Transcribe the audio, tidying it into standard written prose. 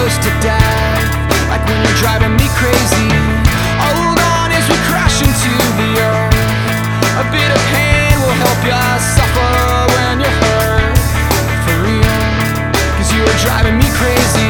close to death, like when you're driving me crazy. Hold on as we crash into the earth. A bit of pain will help you suffer when you're hurt. For real, 'cause you are driving me crazy.